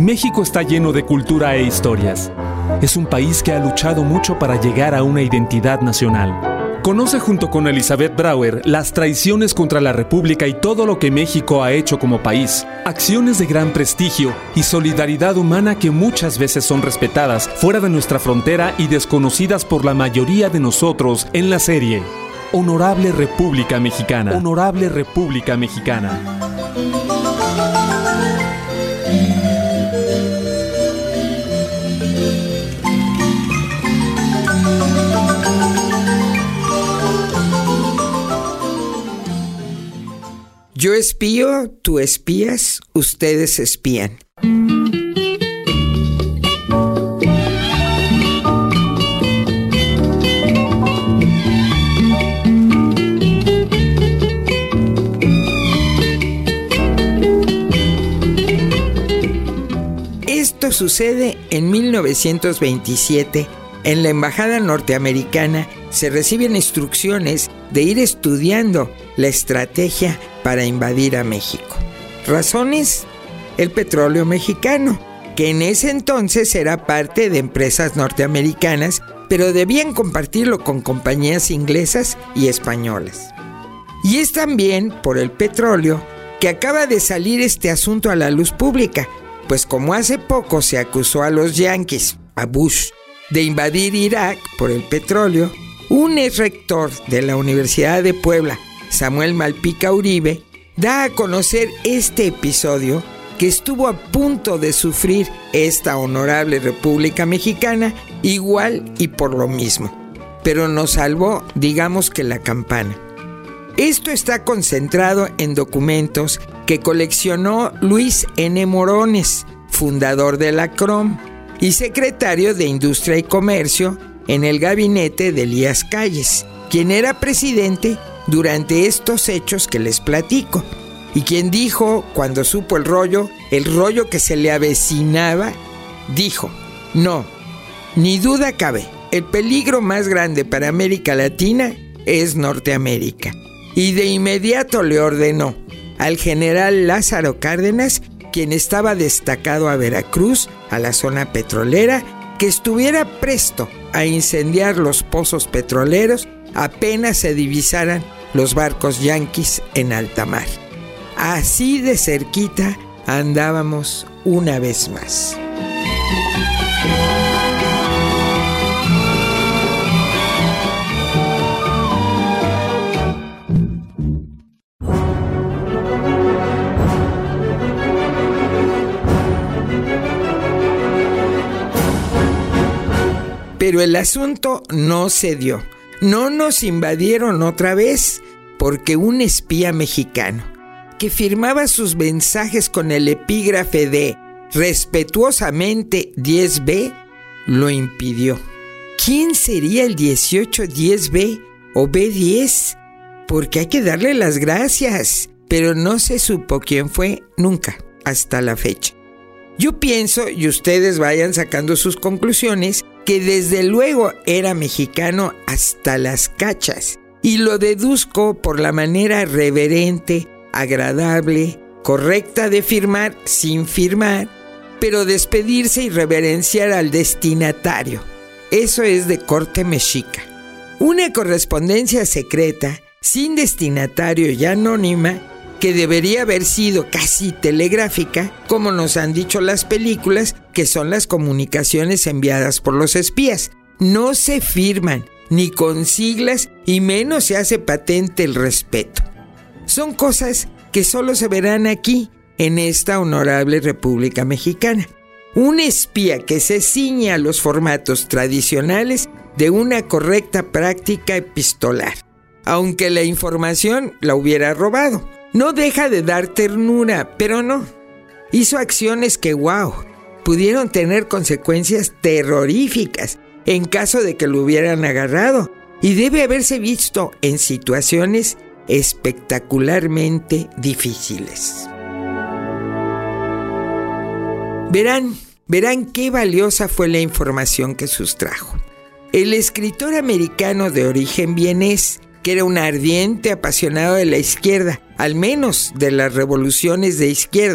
México está lleno de cultura e historias. Es un país que ha luchado mucho para llegar a una identidad nacional. Conoce junto con Elizabeth Brauer las traiciones contra la República y todo lo que México ha hecho como país, acciones de gran prestigio y solidaridad humana que muchas veces son respetadas fuera de nuestra frontera y desconocidas por la mayoría de nosotros en la serie Honorable República Mexicana. Honorable República Mexicana. Yo espío, tú espías, ustedes espían. Esto sucede en 1927. En la embajada norteamericana se reciben instrucciones de ir estudiando la estrategia para invadir a México. ¿Razones? El petróleo mexicano, que en ese entonces era parte de empresas norteamericanas, pero debían compartirlo con compañías inglesas y españolas. Y es también por el petróleo que acaba de salir este asunto a la luz pública, pues como hace poco se acusó a los yanquis, a Bush, de invadir Irak por el petróleo, un ex rector de la Universidad de Puebla, Samuel Malpica Uribe, da a conocer este episodio que estuvo a punto de sufrir esta honorable República Mexicana, igual y por lo mismo. Pero nos salvó, digamos que la campana. Esto está concentrado en documentos que coleccionó Luis N. Morones, fundador de la CROM y secretario de Industria y Comercio en el gabinete de Elías Calles, quien era presidente durante estos hechos que les platico, y quien dijo, cuando supo el rollo que se le avecinaba, dijo: no, ni duda cabe, el peligro más grande para América Latina es Norteamérica. Y de inmediato le ordenó al general Lázaro Cárdenas, quien estaba destacado a Veracruz, a la zona petrolera, que estuviera presto a incendiar los pozos petroleros apenas se divisaran los barcos yanquis en alta mar. Así de cerquita andábamos una vez más. Pero el asunto no se dio. No nos invadieron otra vez porque un espía mexicano que firmaba sus mensajes con el epígrafe de respetuosamente 10B lo impidió. ¿Quién sería el 1810B o B10? Porque hay que darle las gracias, pero no se supo quién fue nunca hasta la fecha. Yo pienso, y ustedes vayan sacando sus conclusiones, que desde luego era mexicano hasta las cachas, y lo deduzco por la manera reverente, agradable, correcta de firmar sin firmar, pero despedirse y reverenciar al destinatario. Eso es de corte mexica. Una correspondencia secreta, sin destinatario y anónima, que debería haber sido casi telegráfica, como nos han dicho las películas, que son las comunicaciones enviadas por los espías. No se firman, ni con siglas, y menos se hace patente el respeto. Son cosas que solo se verán aquí, en esta honorable República Mexicana. Un espía que se ciñe a los formatos tradicionales de una correcta práctica epistolar, aunque la información la hubiera robado. No deja de dar ternura, pero no. Hizo acciones que, pudieron tener consecuencias terroríficas en caso de que lo hubieran agarrado, y debe haberse visto en situaciones espectacularmente difíciles. Verán qué valiosa fue la información que sustrajo. El escritor americano de origen vienés, que era un ardiente apasionado de la izquierda, al menos de las revoluciones de izquierda,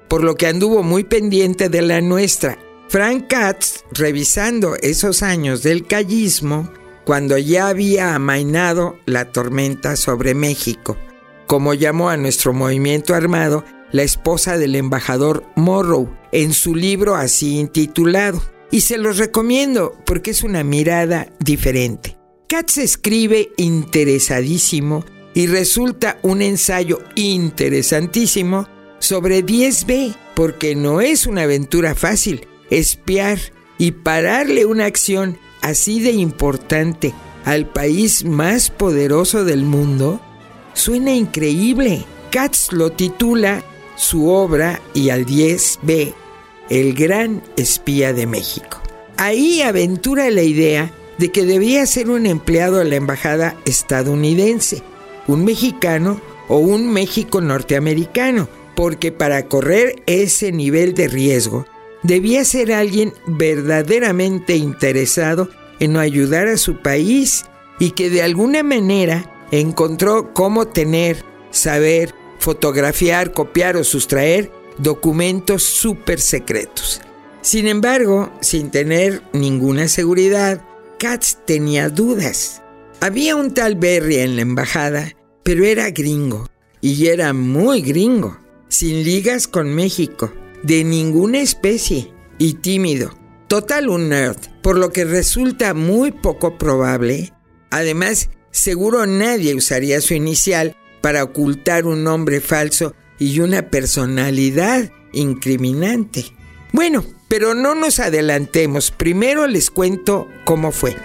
por lo que anduvo muy pendiente de la nuestra. Frank Katz, revisando esos años del callismo, cuando ya había amainado la tormenta sobre México, como llamó a nuestro movimiento armado la esposa del embajador Morrow, en su libro así intitulado. Y se los recomiendo porque es una mirada diferente. Katz escribe interesadísimo y resulta un ensayo interesantísimo sobre 10B, porque no es una aventura fácil espiar y pararle una acción así de importante al país más poderoso del mundo. Suena increíble. Katz lo titula su obra y al 10B, El Gran Espía de México. Ahí aventura la idea de que debía ser un empleado de la embajada estadounidense, un mexicano o un México norteamericano, porque para correr ese nivel de riesgo debía ser alguien verdaderamente interesado en ayudar a su país y que de alguna manera encontró cómo tener, saber, fotografiar, copiar o sustraer documentos súper secretos. Sin embargo, sin tener ninguna seguridad, Katz tenía dudas. Había un tal Berry en la embajada, pero era gringo, y era muy gringo, sin ligas con México, de ninguna especie, y tímido. Total un nerd, por lo que resulta muy poco probable. Además, seguro nadie usaría su inicial para ocultar un nombre falso y una personalidad incriminante. Bueno, pero no nos adelantemos. Primero les cuento cómo fue.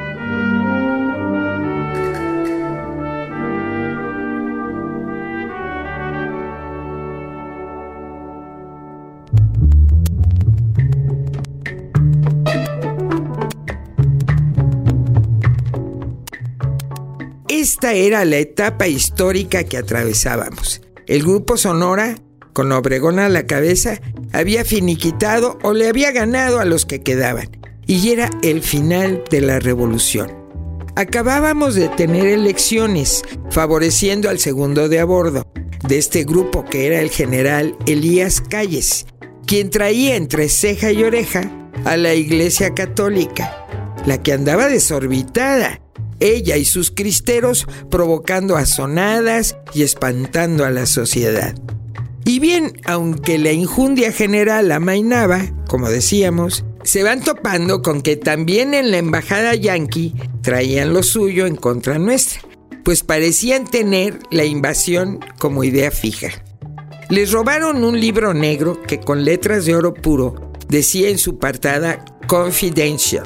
Esta era la etapa histórica que atravesábamos. El Grupo Sonora, con Obregón a la cabeza, había finiquitado o le había ganado a los que quedaban, y era el final de la revolución. Acabábamos de tener elecciones, favoreciendo al segundo de a bordo de este grupo, que era el general Elías Calles, quien traía entre ceja y oreja a la Iglesia Católica, la que andaba desorbitada, ella y sus cristeros provocando azonadas y espantando a la sociedad. Y bien, aunque la injundia general amainaba, como decíamos, se van topando con que también en la embajada yanqui traían lo suyo en contra nuestra, pues parecían tener la invasión como idea fija. Les robaron un libro negro que con letras de oro puro decía en su portada Confidential,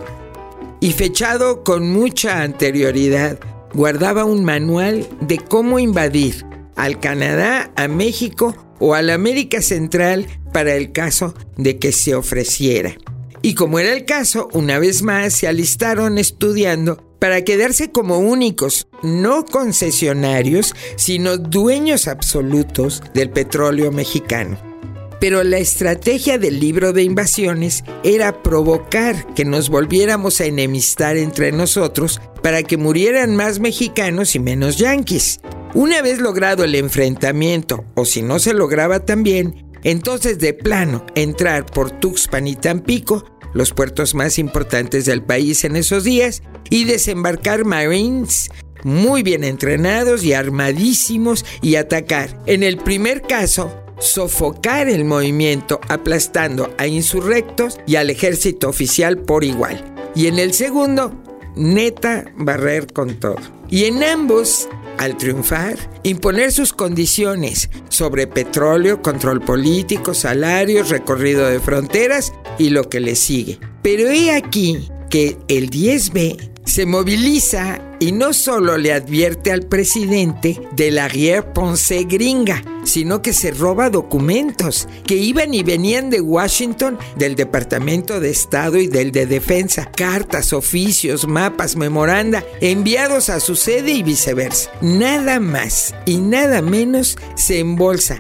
y fechado con mucha anterioridad, guardaba un manual de cómo invadir al Canadá, a México o a la América Central para el caso de que se ofreciera. Y como era el caso, una vez más se alistaron estudiando para quedarse como únicos, no concesionarios, sino dueños absolutos del petróleo mexicano. Pero la estrategia del libro de invasiones era provocar que nos volviéramos a enemistar entre nosotros para que murieran más mexicanos y menos yanquis. Una vez logrado el enfrentamiento, o si no se lograba también, entonces de plano entrar por Tuxpan y Tampico, los puertos más importantes del país en esos días, y desembarcar Marines muy bien entrenados y armadísimos y atacar. En el primer caso, sofocar el movimiento aplastando a insurrectos y al ejército oficial por igual. Y en el segundo, neta, barrer con todo. Y en ambos, al triunfar, imponer sus condiciones sobre petróleo, control político, salarios, recorrido de fronteras y lo que le sigue. Pero he aquí que el 10B se moviliza y no solo le advierte al presidente de la arrière-pensée gringa, sino que se roba documentos que iban y venían de Washington, del Departamento de Estado y del de Defensa, cartas, oficios, mapas, memoranda, enviados a su sede y viceversa. Nada más y nada menos se embolsa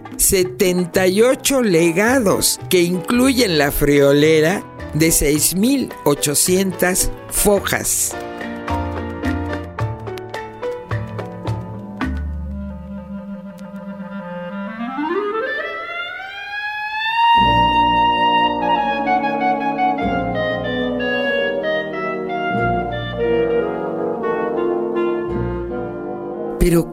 78 legados que incluyen la friolera de 6,800 fojas.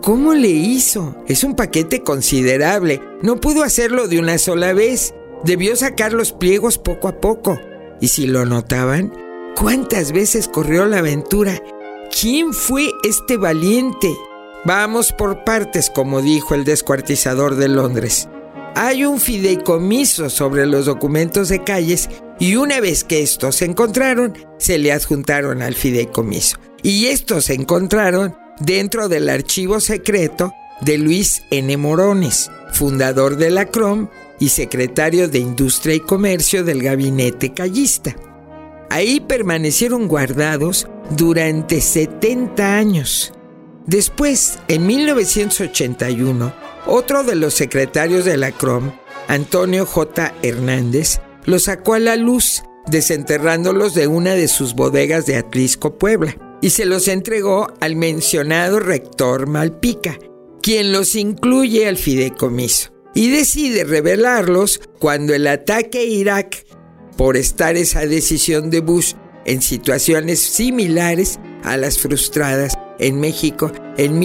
¿cómo le hizo? Es un paquete considerable. No pudo hacerlo de una sola vez. Debió sacar los pliegos poco a poco. Y si lo notaban, ¿cuántas veces corrió la aventura? ¿Quién fue este valiente? Vamos por partes, como dijo el descuartizador de Londres. Hay un fideicomiso sobre los documentos de Calles y una vez que estos se encontraron, se le adjuntaron al fideicomiso. Y estos se encontraron dentro del archivo secreto de Luis N. Morones, fundador de la CROM y secretario de Industria y Comercio del gabinete callista. Ahí permanecieron guardados durante 70 años. Después, en 1981, otro de los secretarios de la CROM, Antonio J. Hernández, los sacó a la luz, desenterrándolos de una de sus bodegas de Atlisco, Puebla, y se los entregó al mencionado rector Malpica, quien los incluye al fideicomiso, y decide revelarlos cuando el ataque a Irak, por estar esa decisión de Bush en situaciones similares a las frustradas en México en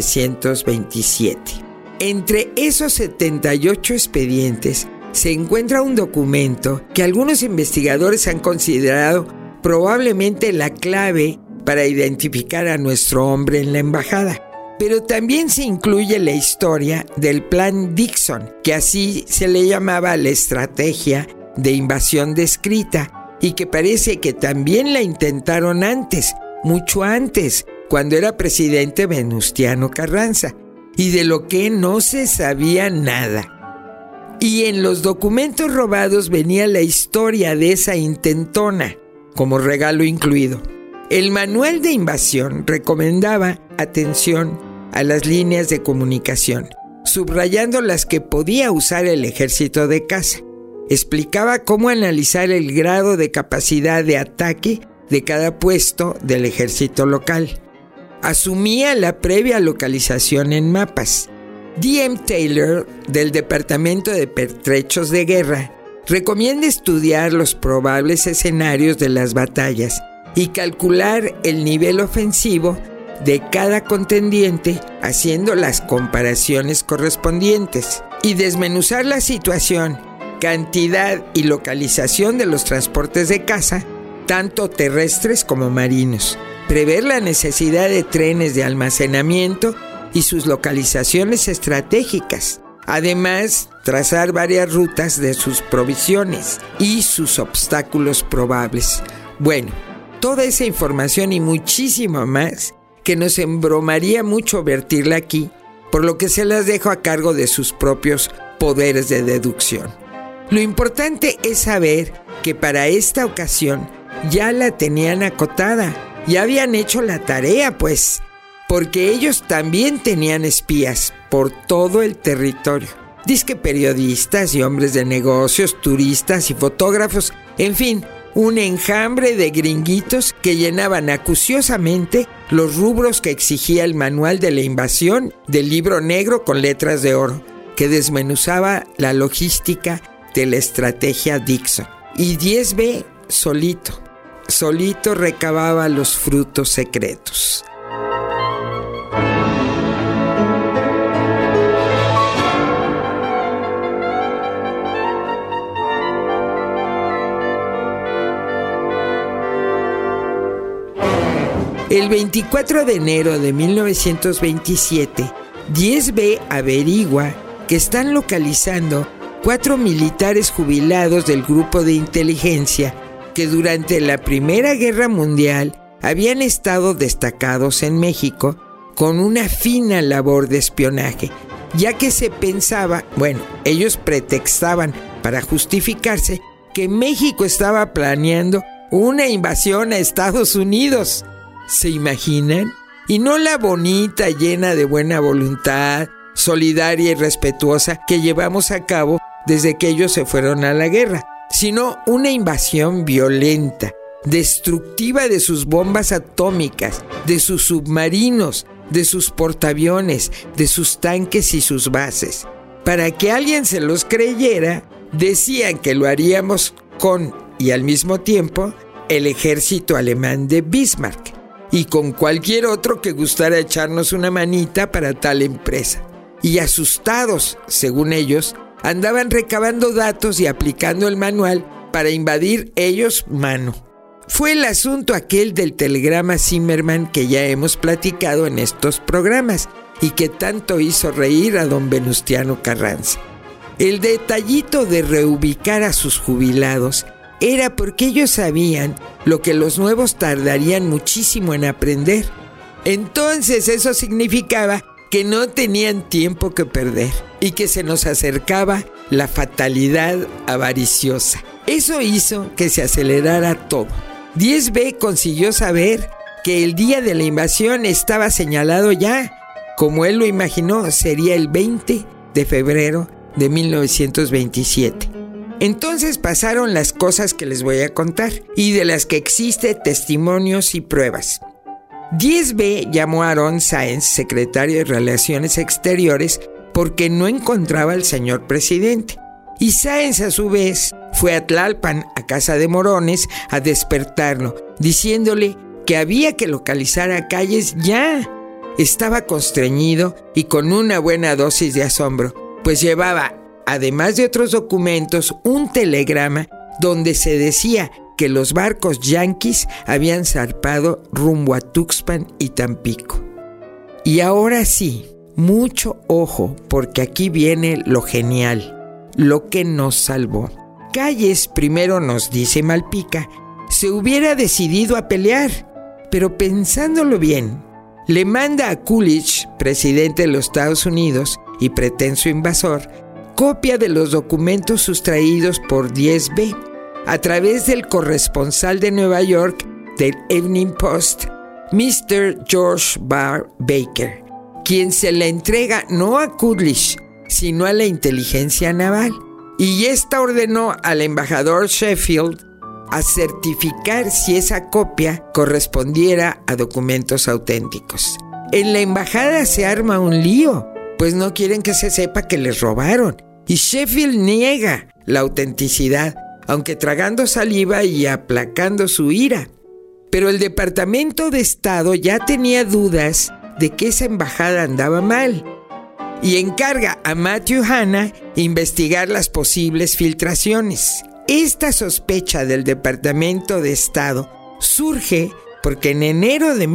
1927. Entre esos 78 expedientes se encuentra un documento que algunos investigadores han considerado probablemente la clave para identificar a nuestro hombre en la embajada. Pero también se incluye la historia del Plan Dixon, que así se le llamaba la estrategia de invasión descrita y que parece que también la intentaron antes, mucho antes, cuando era presidente Venustiano Carranza, y de lo que no se sabía nada. Y en los documentos robados venía la historia de esa intentona, como regalo incluido. El manual de invasión recomendaba atención a las líneas de comunicación, subrayando las que podía usar el ejército de caza. Explicaba cómo analizar el grado de capacidad de ataque de cada puesto del ejército local. Asumía la previa localización en mapas. D.M. Taylor, del Departamento de Pertrechos de Guerra, recomienda estudiar los probables escenarios de las batallas y calcular el nivel ofensivo de cada contendiente haciendo las comparaciones correspondientes y desmenuzar la situación, cantidad y localización de los transportes de caza, tanto terrestres como marinos, prever la necesidad de trenes de almacenamiento y sus localizaciones estratégicas. Además, trazar varias rutas de sus provisiones y sus obstáculos probables. Bueno, toda esa información y muchísimo más que nos embromaría mucho vertirla aquí, por lo que se las dejo a cargo de sus propios poderes de deducción. Lo importante es saber que para esta ocasión ya la tenían acotada, ya habían hecho la tarea, pues, porque ellos también tenían espías por todo el territorio. Dizque periodistas y hombres de negocios, turistas y fotógrafos, en fin, un enjambre de gringuitos que llenaban acuciosamente los rubros que exigía el manual de la invasión del libro negro con letras de oro, que desmenuzaba la logística de la estrategia Dixon. Y 10B solito recababa los frutos secretos. El 24 de enero de 1927, 10B averigua que están localizando 4 militares jubilados del grupo de inteligencia que durante la Primera Guerra Mundial habían estado destacados en México con una fina labor de espionaje, ya que se pensaba, ellos pretextaban para justificarse que México estaba planeando una invasión a Estados Unidos. ¿Se imaginan? Y no la bonita, llena de buena voluntad, solidaria y respetuosa que llevamos a cabo desde que ellos se fueron a la guerra, sino una invasión violenta, destructiva de sus bombas atómicas, de sus submarinos, de sus portaaviones, de sus tanques y sus bases. Para que alguien se los creyera, decían que lo haríamos con, y al mismo tiempo, el ejército alemán de Bismarck. y con cualquier otro que gustara echarnos una manita para tal empresa. Y asustados, según ellos, andaban recabando datos y aplicando el manual para invadir ellos mano. Fue el asunto aquel del telegrama Zimmerman que ya hemos platicado en estos programas y que tanto hizo reír a don Venustiano Carranza. El detallito de reubicar a sus jubilados era porque ellos sabían lo que los nuevos tardarían muchísimo en aprender. Entonces eso significaba que no tenían tiempo que perder y que se nos acercaba la fatalidad avariciosa. Eso hizo que se acelerara todo. 10B consiguió saber que el día de la invasión estaba señalado ya. Como él lo imaginó, sería el 20 de febrero de 1927. Entonces pasaron las cosas que les voy a contar y de las que existen testimonios y pruebas. 10B llamó a Aaron Sáenz, secretario de Relaciones Exteriores, porque no encontraba al señor presidente. Y Sáenz, a su vez, fue a Tlalpan, a casa de Morones, a despertarlo, diciéndole que había que localizar a Calles ya. Estaba constreñido y con una buena dosis de asombro, pues llevaba, además de otros documentos, un telegrama donde se decía que los barcos yanquis habían zarpado rumbo a Tuxpan y Tampico. Y ahora sí, mucho ojo, porque aquí viene lo genial, lo que nos salvó. Calles, primero nos dice Malpica, se hubiera decidido a pelear, pero pensándolo bien, le manda a Coolidge, presidente de los Estados Unidos y pretenso invasor, copia de los documentos sustraídos por 10B a través del corresponsal de Nueva York del Evening Post, Mr. George Barr Baker, quien se la entrega no a Coolidge, sino a la inteligencia naval. Y esta ordenó al embajador Sheffield a certificar si esa copia correspondiera a documentos auténticos. En la embajada se arma un lío, pues no quieren que se sepa que les robaron. Y Sheffield niega la autenticidad, aunque tragando saliva y aplacando su ira. Pero el Departamento de Estado ya tenía dudas de que esa embajada andaba mal y encarga a Matthew Hanna investigar las posibles filtraciones. Esta sospecha del Departamento de Estado surge porque en enero de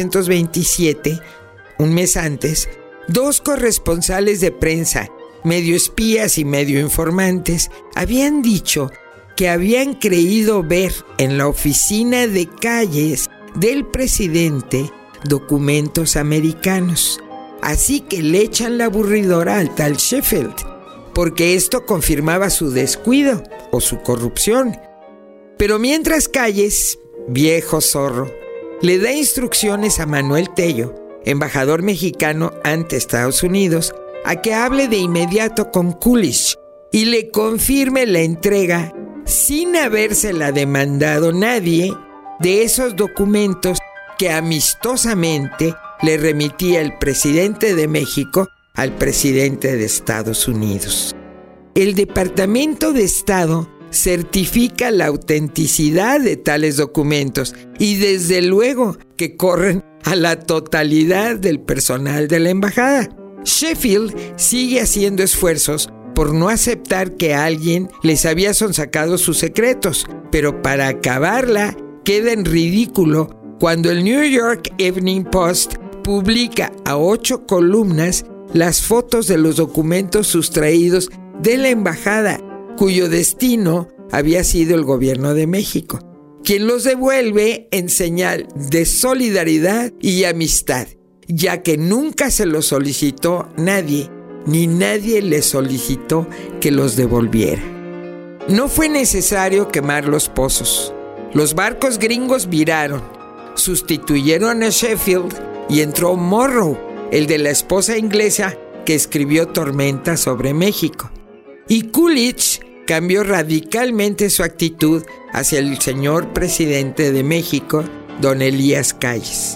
1927, un mes antes, dos corresponsales de prensa, medio espías y medio informantes, habían dicho que habían creído ver en la oficina de Calles del presidente documentos americanos. Así que le echan la aburridora al tal Sheffield, porque esto confirmaba su descuido o su corrupción. Pero mientras Calles, viejo zorro, le da instrucciones a Manuel Tello, embajador mexicano ante Estados Unidos, a que hable de inmediato con Coolidge y le confirme la entrega, sin habérsela demandado nadie, de esos documentos que amistosamente le remitía el presidente de México al presidente de Estados Unidos. El Departamento de Estado certifica la autenticidad de tales documentos y desde luego que corren a la totalidad del personal de la embajada. Sheffield sigue haciendo esfuerzos por no aceptar que alguien les había sonsacado sus secretos, pero para acabarla queda en ridículo cuando el New York Evening Post publica a 8 columnas las fotos de los documentos sustraídos de la embajada, cuyo destino había sido el gobierno de México, quien los devuelve en señal de solidaridad y amistad, ya que nunca se los solicitó nadie, ni nadie le solicitó que los devolviera. No fue necesario quemar los pozos. Los barcos gringos viraron, sustituyeron a Sheffield y entró Morrow, el de la esposa inglesa que escribió Tormenta sobre México. Y Coolidge cambió radicalmente su actitud hacia el señor presidente de México, don Elías Calles.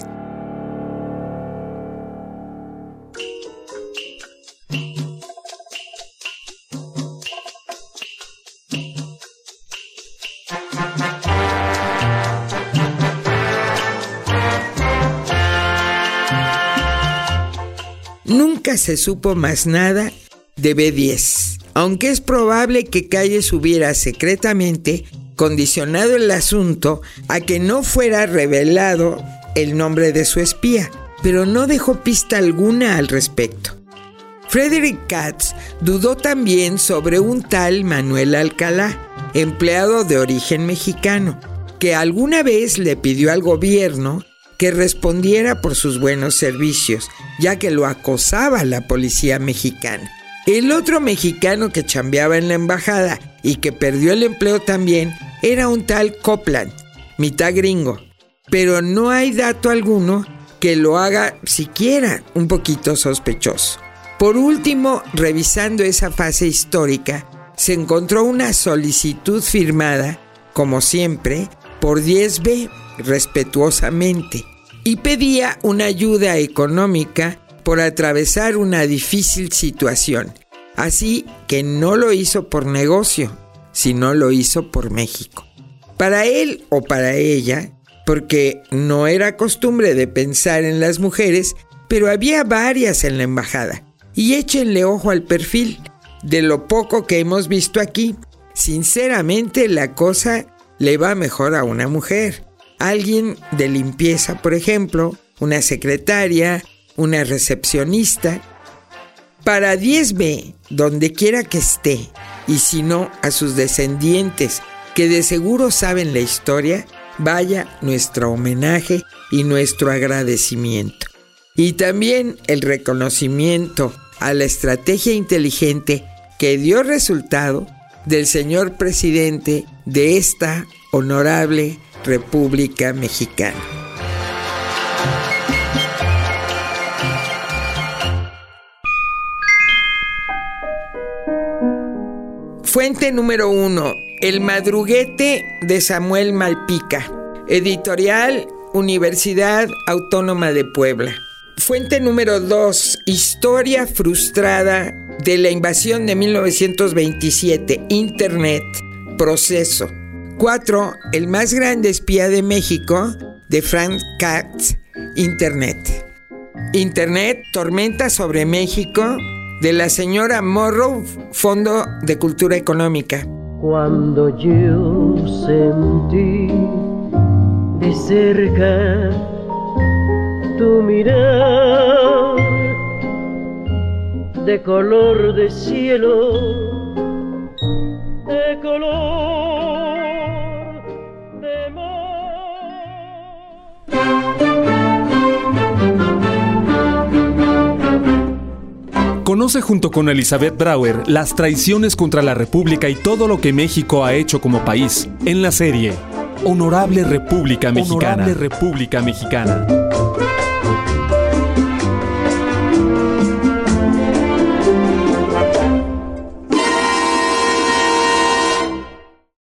nunca se supo más nada de B10, aunque es probable que Calles hubiera secretamente condicionado el asunto a que no fuera revelado el nombre de su espía, pero no dejó pista alguna al respecto. Frederick Katz dudó también sobre un tal Manuel Alcalá, empleado de origen mexicano, que alguna vez le pidió al gobierno que respondiera por sus buenos servicios, ya que lo acosaba la policía mexicana. El otro mexicano que chambeaba en la embajada y que perdió el empleo también era un tal Copland, mitad gringo, pero no hay dato alguno que lo haga siquiera un poquito sospechoso. Por último, revisando esa fase histórica, se encontró una solicitud firmada, como siempre, por 10B, respetuosamente, y pedía una ayuda económica por atravesar una difícil situación. Así que no lo hizo por negocio, sino lo hizo por México. Para él o para ella, porque no era costumbre de pensar en las mujeres, pero había varias en la embajada. Y échenle ojo al perfil. De lo poco que hemos visto aquí, sinceramente la cosa le va mejor a una mujer. Alguien de limpieza, por ejemplo, una secretaria, una recepcionista. Para 10B, donde quiera que esté, y si no, a sus descendientes, que de seguro saben la historia, vaya nuestro homenaje y nuestro agradecimiento. Y también el reconocimiento a la estrategia inteligente que dio resultado del señor presidente de esta honorable República Mexicana. Fuente número 1. El madruguete de Samuel Malpica. Editorial Universidad Autónoma de Puebla. Fuente número 2. Historia frustrada de la invasión de 1927. Internet. Proceso. 4. El más grande espía de México, de Frank Katz. Internet. Internet. Tormenta sobre México, de la señora Morrow, Fondo de Cultura Económica. Cuando yo sentí de cerca tu mirar de color de cielo, de color de Conoce junto con Elizabeth Brauer las traiciones contra la República y todo lo que México ha hecho como país en la serie Honorable República Mexicana. Honorable República Mexicana.